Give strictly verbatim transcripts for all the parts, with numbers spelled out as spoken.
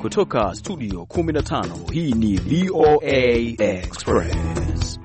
kutoka studio kumi na tano, hii ni V O A Express.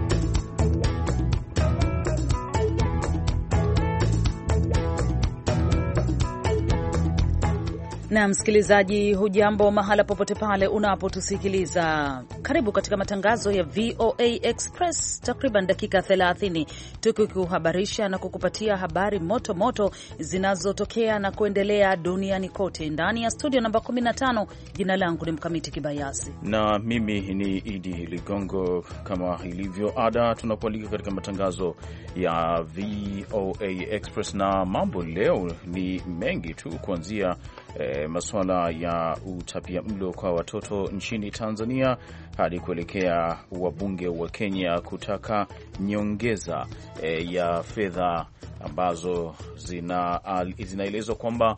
Na msikilizaji, hujambo mahala popote pale unapotusikiliza. Karibu katika matangazo ya V O A Express, takriban dakika thelathini tukikuhabarisha na kukupatia habari moto moto zinazotokea na kuendelea duniani kote. Ndani ya studio namba kumi na tano, jina langu ni Mkamiti Kibayasi na mimi ni Idi Ligongo. Kama ilivyo ada, tunakualika katika matangazo ya V O A Express, na mambo leo ni mengi tu, kuanzia E, masuala ya utapia mlo kwa watoto nchini Tanzania hadi kuelekea wabunge wa Kenya kutaka nyongeza e, ya fedha ambazo zina zinaelezwa kwamba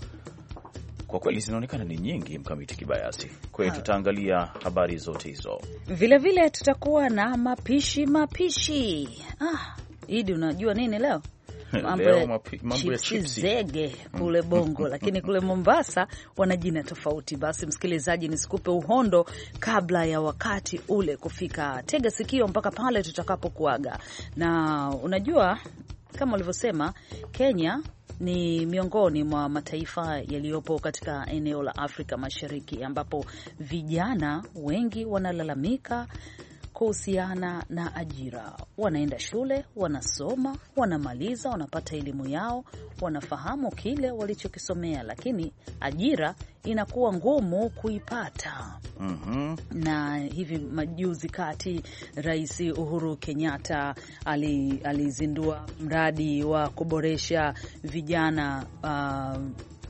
kwa kweli zinaonekana ni nyingi, Mkamiti Kibayasi. Kwa hiyo tutaangalia habari zote hizo. Vile vile tutakuwa na mapishi mapishi. Ah, Idi, unajua nini leo? Mambo ya mapi, mambo ya chipsi zege kule Bongo, lakini kule Mombasa wana jina tofauti. Basi msikilizaji, nisikupe uhondo kabla ya wakati ule kufika. Tega sikio mpaka pale tutakapokuaga. Na unajua kama ulivyosema, Kenya ni miongoni mwa mataifa yaliyopo katika eneo la Afrika Mashariki ambapo vijana wengi wanalalamika kuhusiana na ajira. Wanaenda shule, wanasoma, wanamaliza, wanapata elimu yao, wanafahamu kile walichokisomea, lakini ajira inakuwa ngumu kuipata. Mm-hmm. Na hivi majuzi kati Rais Uhuru Kenyatta alizindua mradi wa kuboresha vijana uh,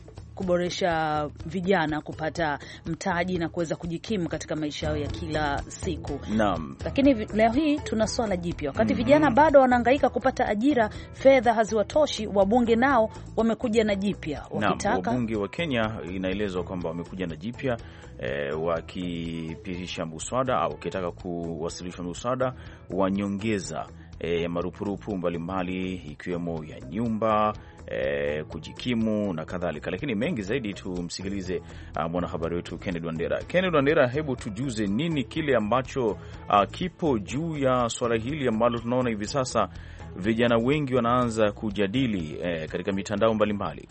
kuboresha vijana kupata mtaji na kuweza kujikimu katika maisha yao ya kila siku. Naam. Lakini leo hii tuna swala jipya. Wakati mm-hmm. vijana bado wanahangaika kupata ajira, fedha haziwatoshi, wabunge nao wamekuja na jipya wakitaka. Naam, wabunge wa Kenya inaelezwa kwamba wamekuja na jipya e, wakipitisha muswada au wakitaka kuwasilisha muswada wa nyongeza ya e, marupurupu mbalimbali ikiwemo ya nyumba, E, kujikimu na kadhalika. Lakini mengi zaidi tumsikilize uh, mwanahabari wetu Kennedy Wandera. Kennedy Wandera, hebu tujuze nini kile ambacho uh, kipo juu ya swala hili ambalo tunaona hivi sasa vijana wengi wanaanza kujadili eh, katika mitandao mbalimbali.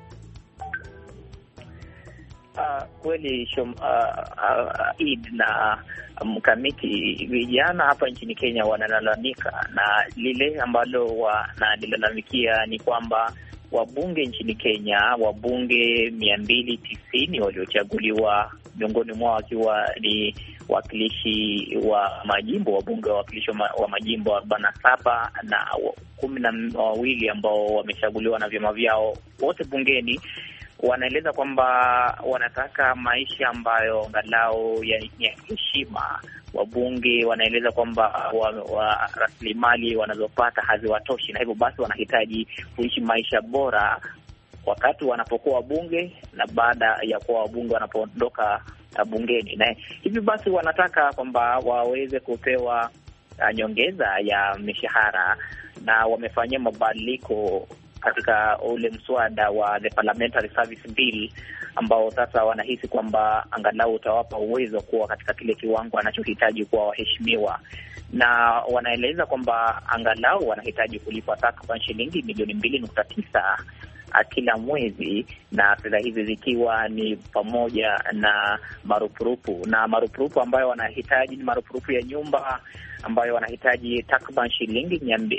Uh, kweli shom, uh, uh, Eid na Mkamiti, vijana hapa nchini Kenya wanalalamika, na lile ambalo wanalilalamikia ni kwamba wabunge nchini Kenya, wabunge mia mbili tisini waliochaguliwa, miongoni mwao wakiwa ni wakilishi wa majimbo, wabunge wa wakilishi wa majimbo arobaini na saba na kumi na wawili ambao wamechaguliwa na vyama vyao, wote bungeni wanaeleza kwamba wanataka maisha ambayo angalau ya heshima. Wabunge wanaeleza kwamba wa, wa rasilimali wanazopata haziwatoshi, na hivyo basi wanahitaji kuishi maisha bora wakati wanapokuwa wabunge na baada ya kuwa wabunge wanapoondoka bungeni. Na hivi basi wanataka kwamba waweze kupewa uh, nyongeza ya mishahara, na wamefanyia mabadiliko katika ule mswada wa the Parliamentary Service Bill ambao sasa wanahisi kwamba angalau utawapa uwezo kuwa katika kile kiwango anachohitaji kuwa waheshimiwa, na wanaeleza kwamba angalau wanahitaji kulipa takriban shilingi milioni mbili nukta tisa kila mwezi, na fedha hizi zikiwa ni pamoja na marupurupu, na marupurupu ambayo wanahitaji ni marupurupu ya nyumba ambayo wanahitaji takriban shilingi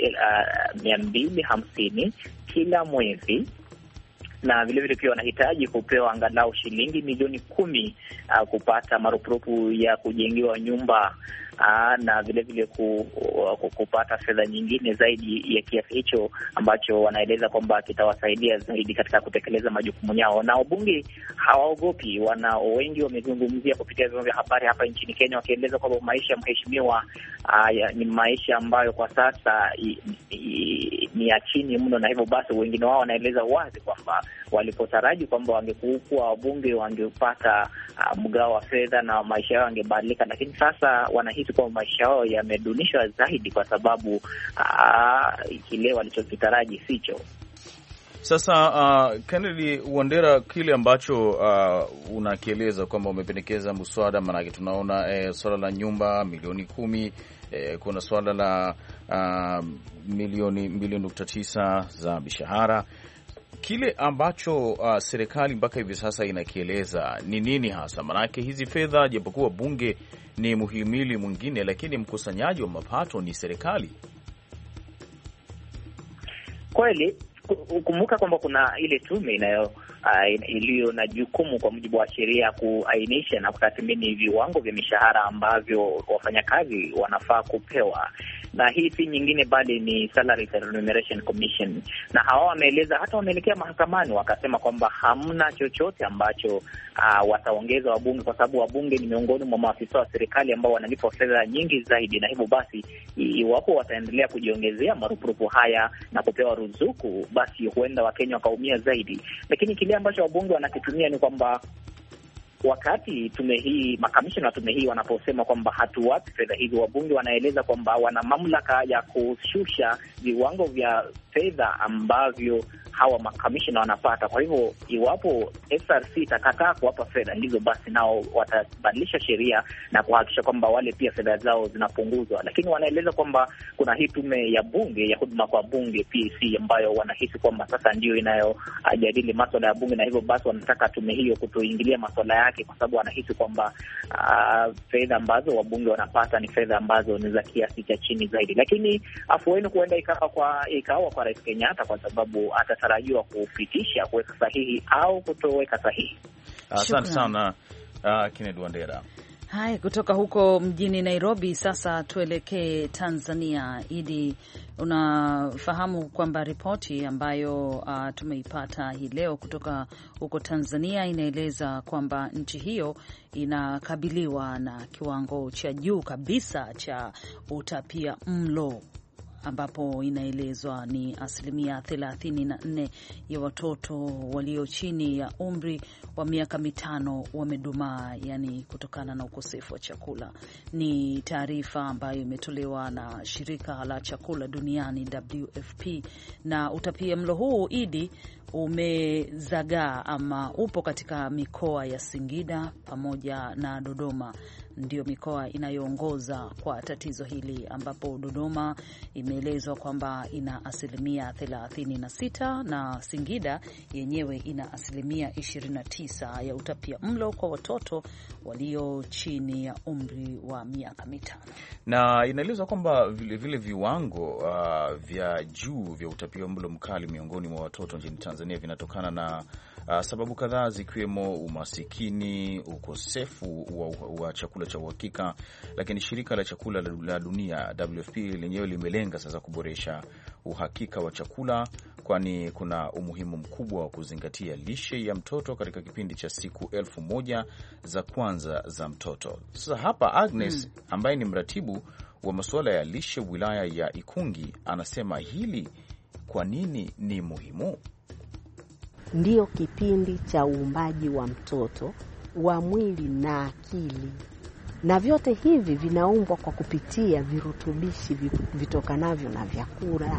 mia mbili hamsini kila mwezi, na vile vile pia wanahitaji kupewa angalau shilingi milioni kumi uh, kupata marupurupu ya kujengewa nyumba uh, na vile vile ku, uh, kupata fedha nyingine zaidi ya kiasi hicho ambacho wanaeleza kwamba kitawasaidia zaidi katika kutekeleza majukumu yao. Na wabunge hawaogopi, wana wengi wamezungumzia kupitia vyombo vya habari hapa nchini Kenya wakieleza kwamba maisha ya mheshimiwa uh, ni maisha ambayo kwa sasa i, i, ni ya chini mno, na hivyo basi wengine wao wanaeleza wazi kwamba walipotaraji kwamba wangekuwa wabunge wangepata uh, mgao wa fedha na maisha yao yangebadilika, lakini sasa wanahisi kwamba maisha yao yamedunishwa zaidi kwa sababu uh, kile walichokitaraji sicho. Sasa uh, Kennedy Wandera, kile ambacho uh, unakieleza kwamba umependekeza mswada, maanake tunaona eh, swala la nyumba milioni kumi, eh, kuna swala la uh, milioni mbili nukta tisa za mishahara. Kile ambacho uh, serikali mpaka hivi sasa inakieleza ni nini hasa? Maanake hizi fedha, japokuwa bunge ni muhimili mwingine, lakini mkusanyaji wa mapato ni serikali. Kweli, kumbuka kwamba kuna ile tume inayo uh, iliyo na jukumu kwa mujibu wa sheria kuainisha na kutathmini viwango vya mishahara ambavyo wafanyakazi wanafaa kupewa, na hii si nyingine bali ni Salary Remuneration Commission. Na hawa wameeleza, hata wameelekea mahakamani wakasema kwamba hamna chochote ambacho uh, wataongeza wabunge, kwa sababu wabunge ni miongoni mwa maafisa wa serikali ambao wanalipwa fedha nyingi zaidi, na hivyo basi iwapo wataendelea kujiongezea marupurupu haya na kupewa ruzuku, basi huenda Wakenya wakaumia zaidi. Lakini kile ambacho wabunge wanakitumia ni kwamba wakati tume hii, makamishna wa tume hii wanaposema kwamba hatuwapi fedha hizo, wabunge wanaeleza kwamba wana mamlaka ya kushusha viwango vya fedha ambavyo hawa makamishna wanapata. Kwa hivyo iwapo S R C itakataa kuwapa fedha hizo, basi nao watabadilisha sheria na kuhakikisha kwamba wale pia fedha zao zinapunguzwa. Lakini wanaeleza kwamba kuna hii tume ya bunge ya huduma kwa bunge P A C, ambayo wanahisi kwamba sasa ndio inayojadili masuala ya bunge, na hivyo basi wanataka tume hiyo kutoingilia masuala yake, kwa sababu wanahisi kwamba uh, fedha ambazo wabunge wanapata ni fedha ambazo ni za kiasi cha chini zaidi. Lakini afueni huenda ikawa kwa ikawa kwa Rais Kenyatta, kwa sababu atatarajiwa kupitisha, kuweka sahihi au kutoweka sahihi. Asante uh, sana uh, Kennedy Wandera. Hai, kutoka huko mjini Nairobi sasa tuelekee Tanzania. Idi, unafahamu kwamba ripoti ambayo uh, tumeipata hii leo kutoka huko Tanzania inaeleza kwamba nchi hiyo inakabiliwa na kiwango cha juu kabisa cha utapia mlo, ambapo inaelezwa ni asilimia thelathini na nne ya watoto walio chini ya umri wa miaka mitano wamedumaa, yani kutokana na ukosefu wa chakula. Ni taarifa ambayo imetolewa na shirika la chakula duniani W F P, na utapia mlo huu Idi umezagaa ama upo katika mikoa ya Singida pamoja na Dodoma, ndio mikoa inayoongoza kwa tatizo hili, ambapo Dodoma imeelezwa kwamba ina asilimia thelathini na sita na Singida yenyewe ina asilimia ishirini na tisa ya utapia mlo kwa watoto walio chini ya umri wa miaka mitano. Na inaelezwa kwamba vile vile viwango uh, vya juu vya utapia mlo mkali miongoni mwa watoto nchini Tanzania vinatokana na Uh, sababu kadhaa zikiwemo umasikini, ukosefu wa, wa chakula cha uhakika. Lakini shirika la chakula la dunia W F P lenyewe limelenga sasa kuboresha uhakika wa chakula, kwani kuna umuhimu mkubwa wa kuzingatia lishe ya mtoto katika kipindi cha siku elfu moja za kwanza za mtoto. Sasa hapa Agnes hmm, ambaye ni mratibu wa masuala ya lishe wilaya ya Ikungi anasema hili kwa nini ni muhimu. Ndiyo kipindi cha uumbaji wa mtoto wa mwili na akili, na vyote hivi vinaumbwa kwa kupitia virutubishi vitokanavyo na vyakula.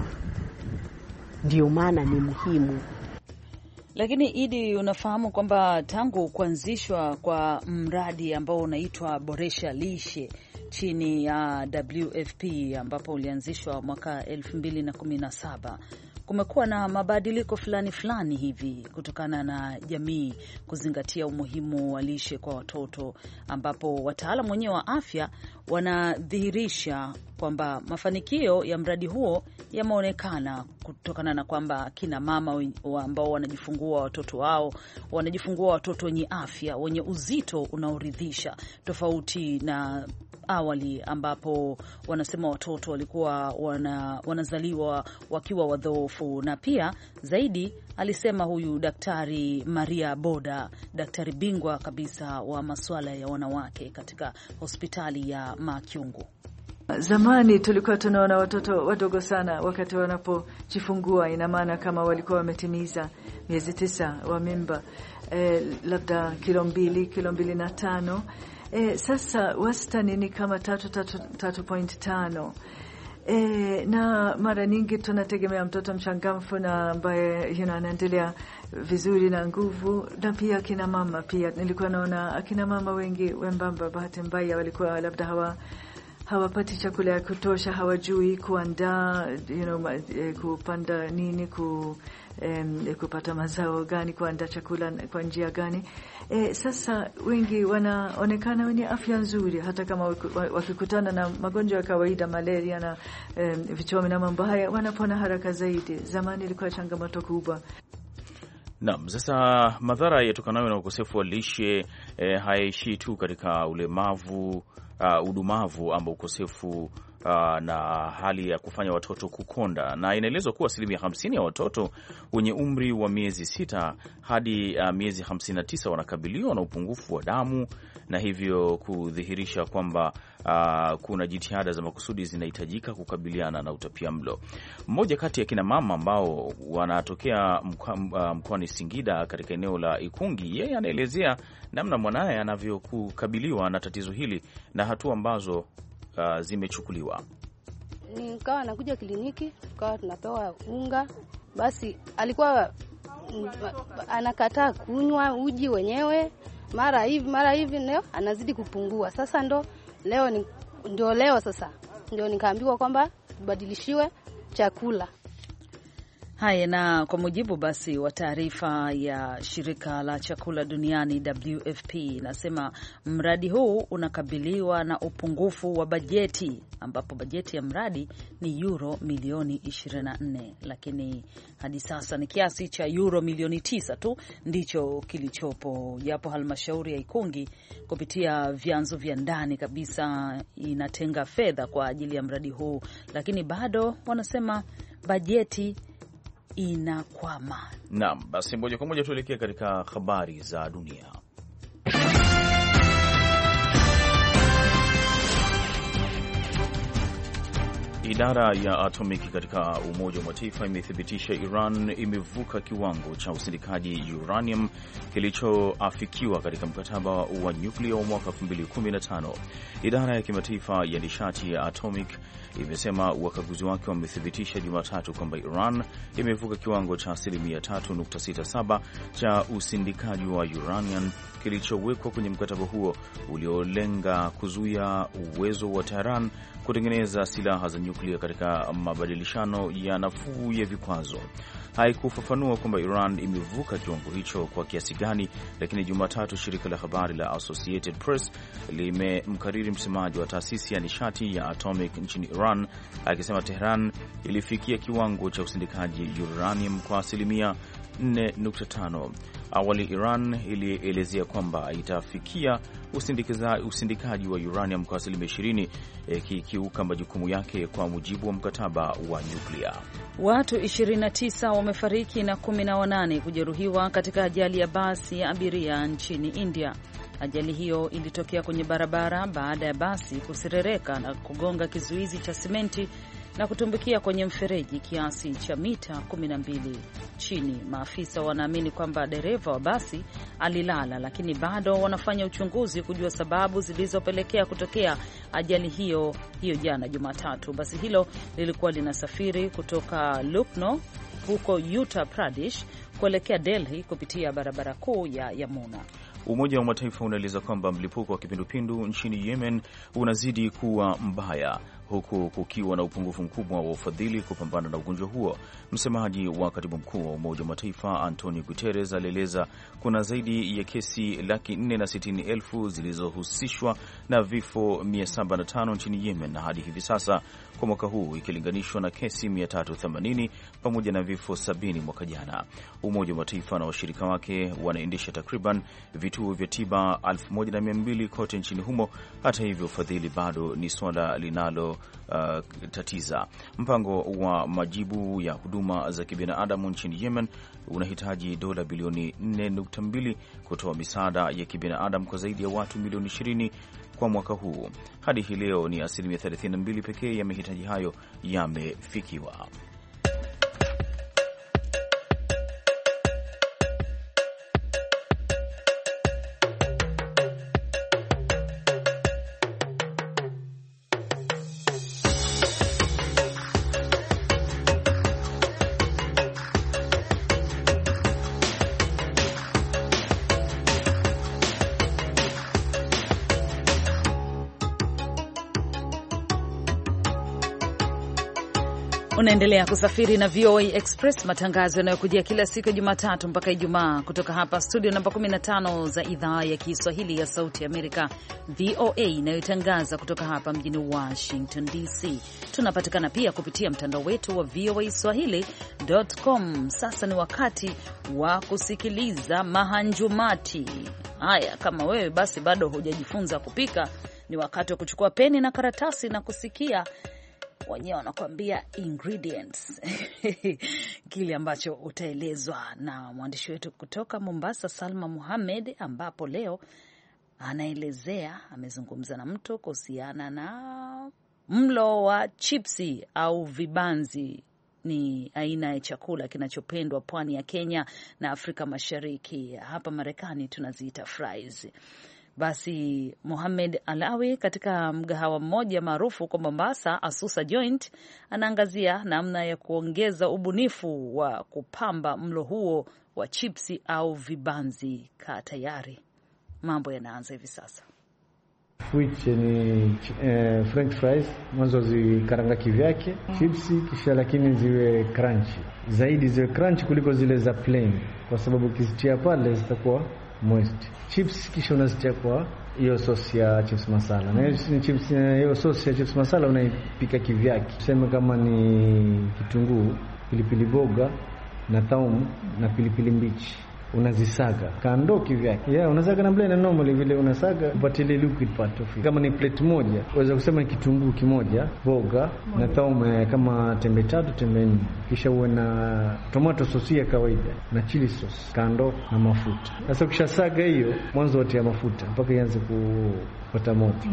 Ndiyo maana ni muhimu. Lakini Idi, unafahamu kwamba tangu kuanzishwa kwa mradi ambao unaitwa Boresha Lishe chini ya W F P, ambapo ulianzishwa mwaka elfu mbili na kumi na saba, kumekuwa na mabadiliko fulani fulani hivi kutokana na jamii kuzingatia umuhimu wa lishe kwa watoto, ambapo wataalamu wenyewe wa afya wanadhihirisha kwamba mafanikio ya mradi huo yameonekana kutokana na kwamba kina mama ambao wanajifungua watoto wao wanajifungua watoto wenye afya, wenye uzito unaoridhisha, tofauti na awali ambapo wanasema watoto walikuwa wana, wanazaliwa wakiwa wadhoofu. Na pia zaidi alisema huyu Daktari Maria Boda, daktari bingwa kabisa wa masuala ya wanawake katika hospitali ya Makyungu. Zamani tulikuwa tunaona watoto wadogo sana wakati wanapojifungua, ina maana kama walikuwa wametimiza miezi tisa wa mimba, eh, labda kilo mbili, kilo mbili na tano. E, sasa wastani ni kama tatu, tatu, tatu point tano. E, na mara nyingi tunategemea mtoto mchangamfu na ambaye you know, anaendelea vizuri na nguvu, na pia akina mama pia. Nilikuwa naona akina mama wengi wembamba, bahati mbaya, walikuwa labda hawa hawapati chakula ya kutosha, hawajui kuandaa you know, kupanda nini, ku, um, kupata mazao gani, kuandaa chakula kwa njia gani. E, sasa wengi wanaonekana wenye afya nzuri, hata kama wakikutana na magonjwa ya kawaida, malaria na um, vichomi na mambo haya, wanapona haraka zaidi. Zamani ilikuwa changamoto kubwa. Naam, sasa madhara yatokanayo na ukosefu wa lishe eh, haishi tu katika ulemavu, uh, udumavu ama ukosefu Uh, na hali ya kufanya watoto kukonda, na inaelezwa kuwa asilimia hamsini ya watoto wenye umri wa miezi sita hadi uh, miezi hamsini na tisa wanakabiliwa na upungufu wa damu, na hivyo kudhihirisha kwamba uh, kuna jitihada za makusudi zinahitajika kukabiliana na utapiamlo. Mmoja kati ya kina mama ambao wanatokea mkoani Singida katika eneo la Ikungi, yeye anaelezea namna mwanaye anavyokukabiliwa na tatizo hili na hatua ambazo Uh, zimechukuliwa. Nikawa nakuja kliniki, tukawa tunapewa unga, basi alikuwa m, anakataa kunywa uji wenyewe, mara hivi mara hivi, leo anazidi kupungua. Sasa ndo leo ni, ndio leo sasa ndio nikaambiwa kwamba tubadilishiwe chakula. Haya, na kwa mujibu basi wa taarifa ya shirika la chakula duniani W F P, inasema mradi huu unakabiliwa na upungufu wa bajeti, ambapo bajeti ya mradi ni euro milioni ishirini na nne, lakini hadi sasa ni kiasi cha euro milioni tisa tu ndicho kilichopo, japo halmashauri ya Ikungi kupitia vyanzo vya ndani kabisa inatenga fedha kwa ajili ya mradi huu, lakini bado wanasema bajeti inakwama. Naam, basi moja kwa moja tuelekee katika habari za dunia. Idara ya atomiki katika Umoja wa Mataifa imethibitisha Iran imevuka kiwango cha usindikaji uranium kilichoafikiwa katika mkataba wa nyuklia wa mwaka elfu mbili kumi na tano. Idara ya kimataifa ya nishati ya atomic imesema wakaguzi wake wamethibitisha Jumatatu kwamba Iran imevuka kiwango cha asilimia tatu nukta sita saba cha usindikaji wa uranium kilichowekwa kwenye mkataba huo uliolenga kuzuia uwezo wa Tehran kutengeneza silaha za nyuklia katika mabadilishano ya nafuu ya vikwazo. Haikufafanua kwamba Iran imevuka kiwango hicho kwa kiasi gani, lakini Jumatatu shirika la habari la Associated Press limemkariri msemaji wa taasisi ya nishati ya atomic nchini Iran akisema Tehran ilifikia kiwango cha usindikaji uranium kwa asilimia nne nukta tano. Awali Iran ilielezea kwamba itafikia usindikaji wa uranium kwa asilimia ishirini, ikikiuka majukumu yake kwa mujibu wa mkataba wa nyuklia. Watu ishirini na tisa wamefariki na kumi na wanane kujeruhiwa katika ajali ya basi ya abiria nchini India. Ajali hiyo ilitokea kwenye barabara baada ya basi kuserereka na kugonga kizuizi cha simenti na kutumbukia kwenye mfereji kiasi cha mita kumi na mbili chini. Maafisa wanaamini kwamba dereva wa basi alilala, lakini bado wanafanya uchunguzi kujua sababu zilizopelekea kutokea ajali hiyo hiyo jana Jumatatu. Basi hilo lilikuwa linasafiri kutoka Lucknow huko Uttar Pradesh kuelekea Delhi kupitia barabara kuu ya Yamuna. Umoja wa Mataifa unaeleza kwamba mlipuko wa kipindupindu nchini Yemen unazidi kuwa mbaya, huku kukiwa na upungufu mkubwa wa ufadhili kupambana na ugonjwa huo. Msemaji wa katibu mkuu wa Umoja wa Mataifa Antonio Guterres alieleza kuna zaidi ya kesi laki nne na sitini elfu zilizohusishwa na vifo mia saba na tano nchini Yemen na hadi hivi sasa kwa mwaka huu, ikilinganishwa na kesi mia tatu themanini pamoja na vifo sabini mwaka jana. Umoja wa Mataifa na washirika wake wanaendesha takriban vituo vya tiba elfu moja na mia mbili kote nchini humo. Hata hivyo, ufadhili bado ni swala linalo uh, tatiza. Mpango wa majibu ya huduma za kibinadamu nchini Yemen unahitaji dola bilioni nne nukta mbili kutoa misaada ya kibinadamu kwa zaidi ya watu milioni ishirini kwa mwaka huu. Hadi hii leo ni asilimia thelathini na mbili pekee ya mahitaji hayo yamefikiwa. Unaendelea kusafiri na V O A Express, matangazo yanayokujia kila siku ya Jumatatu mpaka Ijumaa kutoka hapa studio namba kumi na tano za idhaa ya Kiswahili ya Sauti Amerika, V O A, inayotangaza kutoka hapa mjini Washington D C. Tunapatikana pia kupitia mtandao wetu wa V O A Swahili dot com. Sasa ni wakati wa kusikiliza mahanjumati. Haya, kama wewe basi bado hujajifunza kupika, ni wakati wa kuchukua peni na karatasi na kusikia wenyewe wanakuambia ingredients kile ambacho utaelezwa na mwandishi wetu kutoka Mombasa, Salma Muhammad, ambapo leo anaelezea, amezungumza na mtu kuhusiana na mlo wa chipsi au vibanzi. Ni aina ya chakula kinachopendwa pwani ya Kenya na Afrika Mashariki. Hapa Marekani tunaziita fries. Basi Mohamed Alawi katika mgahawa mmoja maarufu kwa Mombasa, Asusa Joint, anaangazia namna ya kuongeza ubunifu wa kupamba mlo huo wa chipsi au vibanzi. Kaa tayari, mambo yanaanza hivi sasa. Which ni eh, french fries, mwanzo zikaranga kivyake, chipsi kisha lakini ziwe crunchy. Zaidi ziwe crunchy kuliko zile za plain, kwa sababu ukizitia pale zitakuwa moist. Chips kisha unazitia kwa hiyo sauce ya chips masala. Na hiyo chips, hiyo sauce ya chips masala unaipika kivyake. Tuseme kama ni kitunguu, pilipili boga na thaumu na pilipili mbichi, unazisaga kando kivyake. Yeah, unasaga na blender normally vile unasaga upate ile liquid part of it. Kama ni plate moja, unaweza kusema ni kitunguu kimoja, boga na thaumu kama tembe tatu, tembe nne. Kisha uwe na tomato sauce ya kawaida na chili sauce kando na mafuta. Sasa ukishasaga hiyo, mwanzo wote ya mafuta mpaka ianze kupata moto.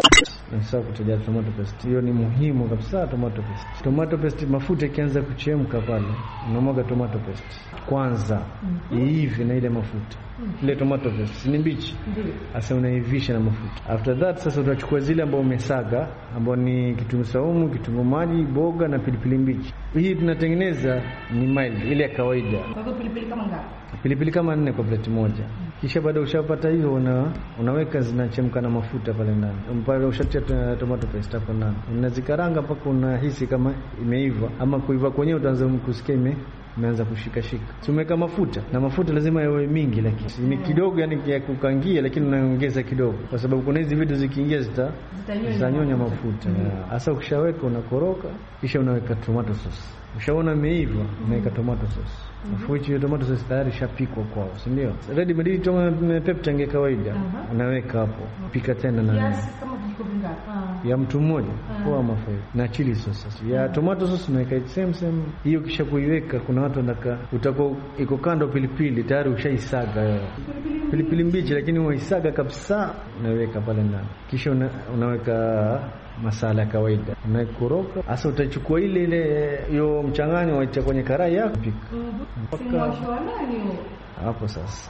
Na sasa kutaja tomato paste. Hiyo ni muhimu kabisa, tomato paste. Tomato paste, mafuta ikianza kuchemka pale, unamwaga tomato paste kwanza hivi na ile mafuta. Ile tomato paste ni mbichi, sasa unaivisha na mafuta. After that sasa utachukua zile ambazo umesaga, ambao ni kitunguu saumu, kitunguu maji, boga na pilipili mbichi. Hii tunatengeneza ni mild, ile ya kawaida. Kwa hivyo pilipili kama ngapi? Pilipili kama nne kwa plate moja. Kisha baada ushapata hiyo, una unaweka zinachemka na mafuta pale ndani. Mpaka ushatia tomato paste hapo ndani. Unazikaranga mpaka unahisi kama imeiva, ama kuiva kwenyewe utaanza kusikia ime imeanza kushika shika. Tumeka mafuta, na mafuta lazima yawe mingi, lakini ni kidogo, yani ya kukangia, lakini unaongeza kidogo kwa sababu kuna hizi vitu zikiingia zita zitanyonya mafuta. Sasa mm. ukishaweka unakoroka, kisha unaweka tomato sauce. Ushaona imeiva, unaweka tomato sauce. Afuichi hiyo tomato sauce tayari shapikwa kwao, si ndio? Ready made tomato pepper kawaida. Uh-huh. Unaweka hapo. Pika tena na yes, kama vijiko vingapi? Ya mtu mmoja kwa mafuta na chili sauce. Ya tomato sauce unaweka same same. Hiyo kisha kuiweka, kuna watu wanaka utakuwa iko kando pilipili tayari ushaisaga. Pilipili mbichi lakini unaisaga kabisa, unaweka pale ndani. Kisha una, unaweka masala ya kawaida, unaikoroka. Sasa utachukua ile ile hiyo mchanganyo waita kwenye karai yako pika. Mpaka hapo sasa.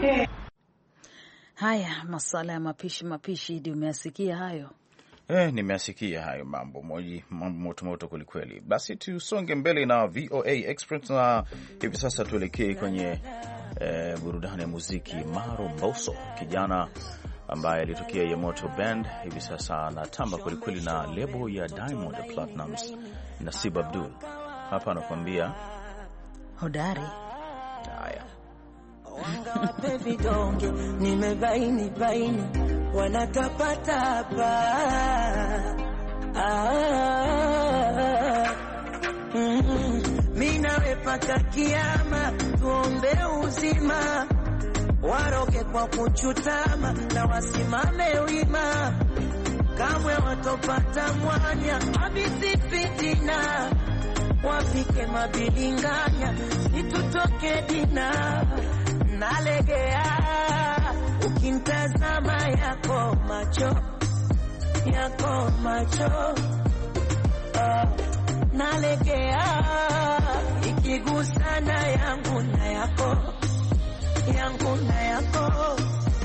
Haya, masala ya mapishi mapishi, ndio umeasikia hayo? Eh, nimeasikia hayo mambo moji, mambo moto moto kweli kweli. Basi tusonge mbele na V O A Express, na hivi sasa tuelekee kwenye eh, burudani ya muziki. Maro Mbosso, kijana ambaye alitokea ya Moto Band, hivi sasa anatamba kweli kweli na lebo ya Diamond Platnumz, Nasib Abdul. Hapa anakuambia hodari. Haya. Wanga wape vidonge, nimebaini baini, wanatapata hapa. Ah, mm, mina wepaka kiyama, tuombe uzima, waroge kwa kuchutama na wasimame wima, kamwe watopata mwanya, habisi fitina, wapike mabilinganya, situtoke dina. Nalegea ukintazama yako macho, yako macho, uh, nalegea ikigusana yangu na yako, yangu na yako.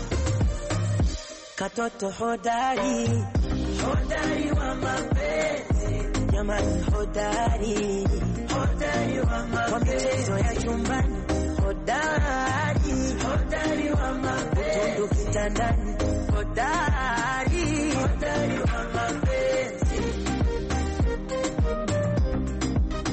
Katoto hodari, hodari wa mapenzi, jamani hodari, hodari wa mapenzi, kwa michezo ya chumbani hodari, hodari wa mapenzi, utundu kitandani hodari, hodari wa mapenzi.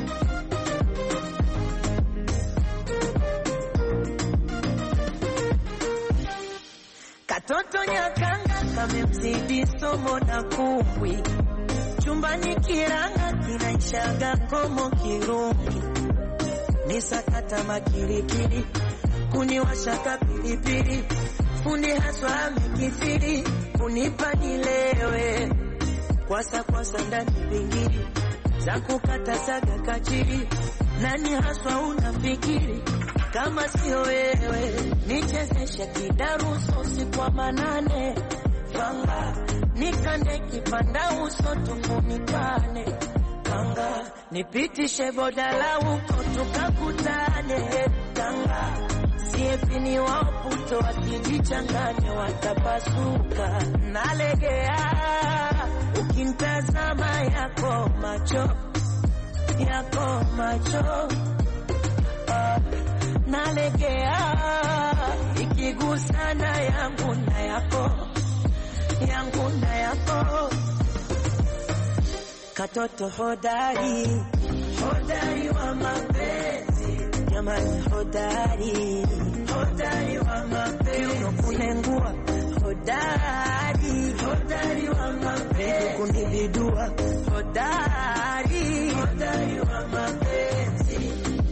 Katoto nyakanga kamemzidi somo na kumbwi, chumbani kiranga kinaishaga komo kirungi, nisakata makirikiri kuniwashaka pilipili, fundi haswa amekithiri kunipa nilewe, kwasa kwasa ndani bingiri za kukata saga kachiri, nani haswa unafikiri kama sio wewe? Nichezeshe kidaruso usiku wa manane, fanga nikande kipanda uso tufunikane, kanga nipitishe bodala uko tukakutane, kanga siepini waputo wakijichanganya watapasuka, nalegea ukintazama yako macho yako macho, uh, nalegea ikigusana yangu na yako yangu na yako, katoto hodari hodari wa mapenzi, jamani hodari hodari wa mapenzi, unokunengua hodari hodari wa mapenzi, kunibidua hodari hodari wa mapenzi.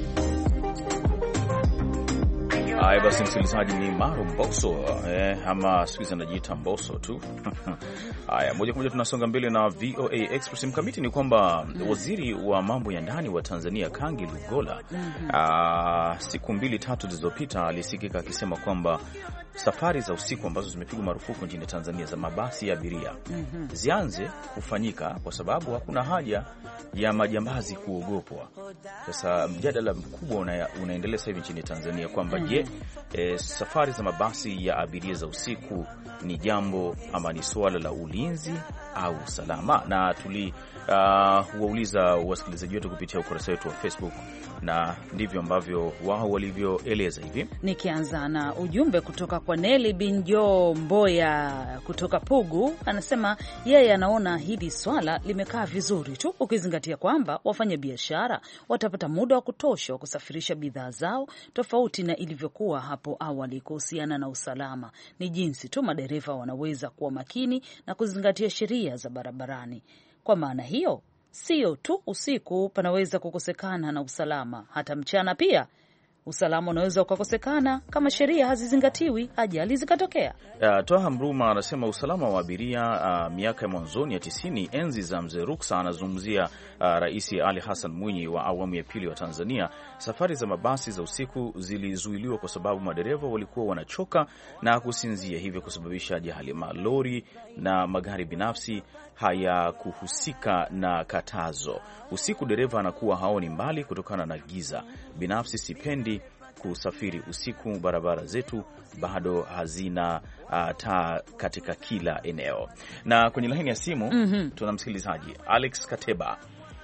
Haya basi, msikilizaji, ni Maro Mbosso eh, ama siku hizi anajiita Mbosso tu. Haya, moja kwa moja tunasonga mbele na V O A Express. Mkamiti ni kwamba mm. waziri wa mambo ya ndani wa Tanzania Kangi Lugola mm -hmm. siku mbili tatu zilizopita alisikika akisema kwamba safari za usiku ambazo zimepigwa marufuku nchini Tanzania za mabasi ya abiria mm -hmm. zianze kufanyika kwa sababu hakuna haja ya majambazi kuogopwa. Sasa mjadala mkubwa una, unaendelea sasa hivi nchini Tanzania kwamba mm -hmm. je, e, safari za mabasi ya abiria za usiku ni jambo ama ni suala la ulinzi au usalama? Na tuli uh, wauliza wasikilizaji wetu kupitia ukurasa wetu wa Facebook, na ndivyo ambavyo wao walivyoeleza hivi. Nikianza na ujumbe kutoka kwa Nelly Binjo Mboya kutoka Pugu, anasema yeye anaona hili swala limekaa vizuri tu, ukizingatia kwamba wafanya biashara watapata muda wa kutosha wa kusafirisha bidhaa zao, tofauti na ilivyokuwa hapo awali kuhusiana na usalama. Ni jinsi tu madereva wanaweza kuwa makini na kuzingatia sheria za barabarani. Kwa maana hiyo, sio tu usiku panaweza kukosekana na usalama, hata mchana pia usalama unaweza ukakosekana kama sheria hazizingatiwi, ajali zikatokea. Uh, Toha Mruma anasema usalama wa abiria uh, miaka ya mwanzoni ya tisini, enzi za Mzee Ruksa. Anazungumzia uh, Rais Ali Hassan Mwinyi wa awamu ya pili wa Tanzania. Safari za mabasi za usiku zilizuiliwa kwa sababu madereva walikuwa wanachoka na kusinzia, hivyo kusababisha ajali. Malori na magari binafsi hayakuhusika na katazo. Usiku dereva anakuwa haoni mbali kutokana na giza. Binafsi sipendi kusafiri usiku, barabara zetu bado hazina uh, taa katika kila eneo. Na kwenye laini ya simu mm -hmm. tuna msikilizaji Alex Kateba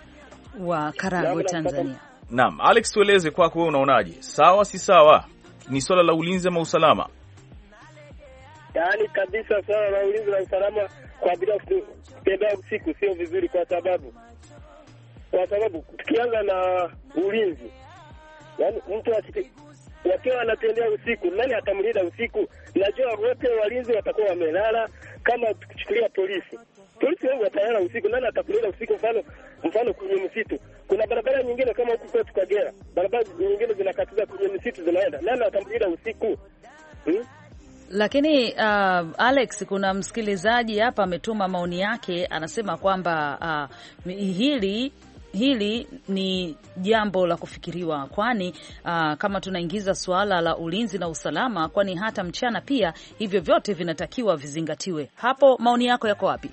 wa Karagwe, Tanzania. Naam, Alex, tueleze kwako wewe unaonaje? Sawa si sawa? Ni swala la ulinzi ama usalama? Yaani kabisa swala la ulinzi na usalama kwa abiria kutembea usiku sio vizuri, kwa sababu kwa sababu tukianza na ulinzi, yaani mtu wakiwa anatembea usiku, nani atamlinda usiku? Najua wote walinzi watakuwa wamelala. Kama tukichukulia polisi, polisi wao watalala usiku, nani atakulinda usiku? Mfano mfano kwenye msitu, kuna barabara nyingine kama huko kwetu Kagera, barabara nyingine zinakatiza kwenye msitu zinaenda, nani atamlinda usiku? hmm? Lakini uh, Alex, kuna msikilizaji hapa ametuma maoni yake, anasema kwamba uh, hili hili ni jambo la kufikiriwa, kwani uh, kama tunaingiza suala la ulinzi na usalama, kwani hata mchana pia hivyo vyote vinatakiwa vizingatiwe. Hapo maoni yako yako wapi?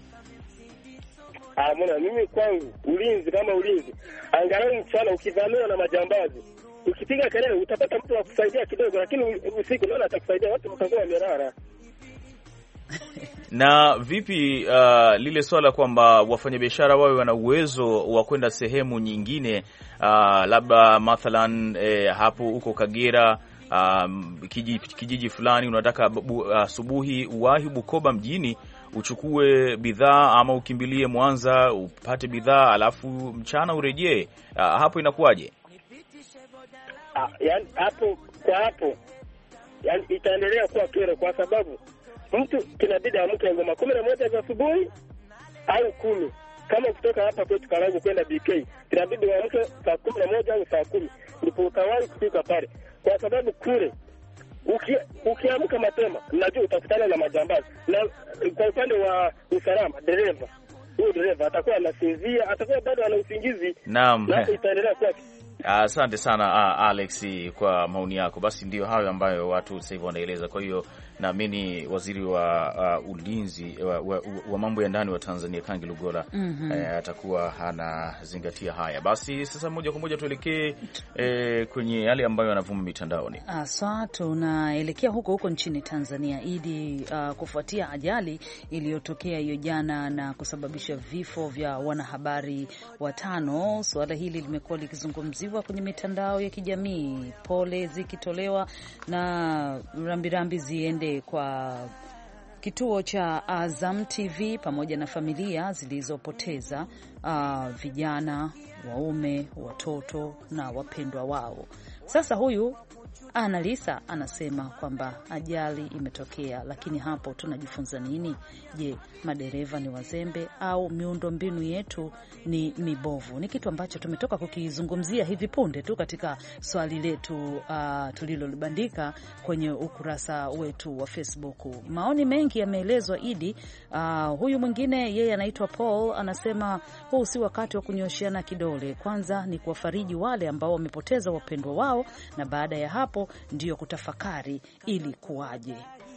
Ah, mbona mimi kwangu ulinzi kama ulinzi, angalau mchana ukivamiwa na majambazi, ukipiga kelele utapata mtu wa kusaidia kidogo, lakini usiku nani atakusaidia? Watu watakuwa wamelala. Na vipi uh, lile swala kwamba wafanyabiashara wawe wana uwezo wa kwenda sehemu nyingine, uh, labda mathalan eh, hapo huko Kagera, um, kijiji, kijiji fulani unataka asubuhi uh, uwahi Bukoba mjini uchukue bidhaa, ama ukimbilie Mwanza upate bidhaa alafu mchana urejee, uh, hapo inakuwaje? Ah, yani hapo kwa hapo yani itaendelea kuwa kero, kwa sababu mtu inabidi amke ngoma kumi na moja za asubuhi au kumi. Kama kutoka hapa kwetu Karangu kwenda B K, inabidi waamke saa kumi na moja au saa kumi ndipo utawahi kufika pale, kwa sababu kule ukiamka uki mapema najua utakutana na majambazi. Na kwa upande wa usalama, dereva huyo dereva atakuwa anasinzia, atakuwa bado ana usingizi. Naam, na itaendelea kwa asante uh, sana uh, Alex kwa maoni yako. Basi ndio hayo ambayo watu sasa hivi wanaeleza. Kwa hiyo naamini waziri wa uh, ulinzi wa, wa, wa mambo ya ndani wa Tanzania Kangi Lugola mm -hmm. eh, atakuwa anazingatia haya. Basi sasa moja kwa moja tuelekee eh, kwenye yale ambayo yanavuma mitandaoni. Aswa, tunaelekea huko huko nchini Tanzania Idi, uh, kufuatia ajali iliyotokea hiyo jana na kusababisha vifo vya wanahabari watano. Suala hili limekuwa likizungumziwa kwenye mitandao ya kijamii, pole zikitolewa na rambirambi ziende kwa kituo cha Azam T V pamoja na familia zilizopoteza uh, vijana, waume, watoto na wapendwa wao. Sasa huyu Analisa anasema kwamba ajali imetokea, lakini hapo tunajifunza nini? Je, madereva ni wazembe au miundombinu yetu ni mibovu? Ni kitu ambacho tumetoka kukizungumzia hivi punde tu katika swali letu uh, tulilolibandika kwenye ukurasa wetu wa Facebook. Maoni mengi yameelezwa Idi. Uh, huyu mwingine yeye anaitwa Paul anasema huu si wakati wa kunyoshiana kidole. Kwanza ni kuwafariji wale ambao wamepoteza wapendwa wao, na baada ya hapo ndio kutafakari ili kuwaje.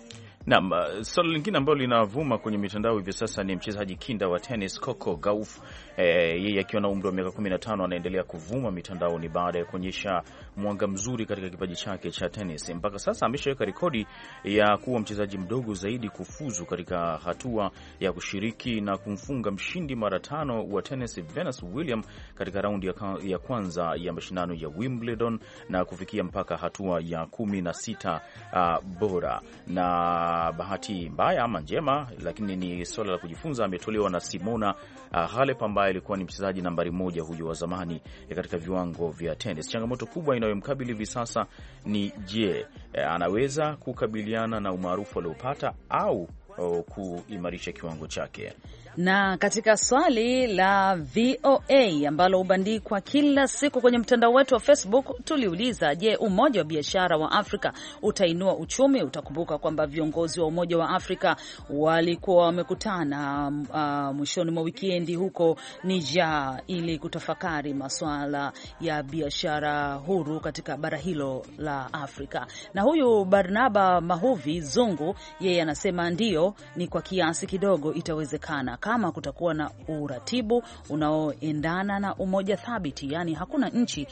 Naam, swali lingine ambalo linavuma kwenye mitandao hivi sasa ni mchezaji kinda wa tennis Coco Gauff. Eh, yeye akiwa na umri wa miaka kumi na tano anaendelea kuvuma mitandaoni baada ya kuonyesha mwanga mzuri katika kipaji chake cha tennis. Mpaka sasa ameshaweka rekodi ya kuwa mchezaji mdogo zaidi kufuzu katika hatua ya kushiriki na kumfunga mshindi mara tano wa tennis Venus Williams katika raundi ya, ya kwanza ya mashindano ya Wimbledon na kufikia mpaka hatua ya kumi na sita uh, bora. Na bahati mbaya ama njema, lakini ni swala la kujifunza, ametolewa na Simona uh, Halep ambaye alikuwa ni mchezaji nambari moja huyo wa zamani katika viwango vya tennis. Changamoto kubwa inayomkabili hivi sasa ni je, anaweza kukabiliana na umaarufu aliopata au uh, kuimarisha kiwango chake? Na katika swali la V O A ambalo ubandikwa kila siku kwenye mtandao wetu wa Facebook tuliuliza, je, umoja wa biashara wa Afrika utainua uchumi? Utakumbuka kwamba viongozi wa umoja wa Afrika walikuwa wamekutana uh, mwishoni mwa wikendi huko Niger ili kutafakari masuala ya biashara huru katika bara hilo la Afrika. Na huyu Barnaba Mahuvi Zungu yeye anasema ndio, ni kwa kiasi kidogo itawezekana kama kutakuwa na uratibu unaoendana na umoja thabiti, yani hakuna nchi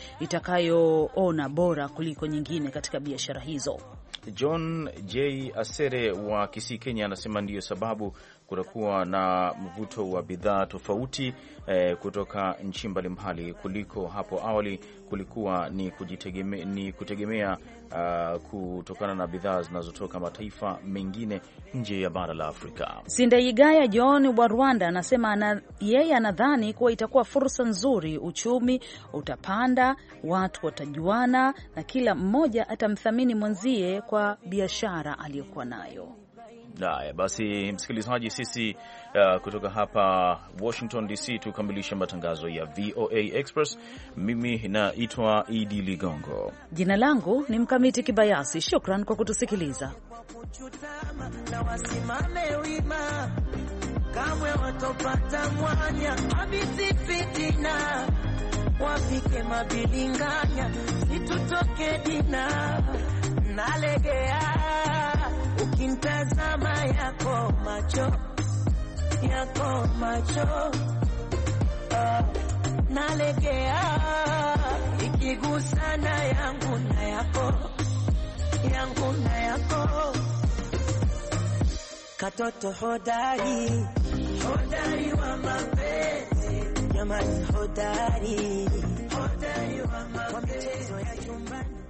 itakayoona bora kuliko nyingine katika biashara hizo. John J Asere wa Kisii, Kenya anasema ndiyo sababu kutakuwa na mvuto wa bidhaa tofauti eh, kutoka nchi mbalimbali kuliko hapo awali kulikuwa ni kujitegemea, ni kutegemea uh, kutokana na bidhaa zinazotoka mataifa mengine nje ya bara la Afrika. Sindaigaya John wa Rwanda anasema ana, yeye anadhani kuwa itakuwa fursa nzuri, uchumi utapanda, watu watajuana na kila mmoja atamthamini mwenzie kwa biashara aliyokuwa nayo. Haya basi, msikilizaji, sisi uh, kutoka hapa Washington D C tukamilisha matangazo ya V O A Express. Mimi naitwa Idi Ligongo. Jina langu ni Mkamiti Kibayasi. Shukran kwa kutusikiliza. Na wasimame wima, kamwe watopata mwanya, habisi fitina, wapike mabilinganya, situtoke dina, nalegea ukintazama yako macho, yako macho, uh, nalegea ikigusana yangu na yako, yangu na yako. Katoto hodari, hodari wa mapenzi, jamani hodari, hodari wa mapenzi ya chumbani.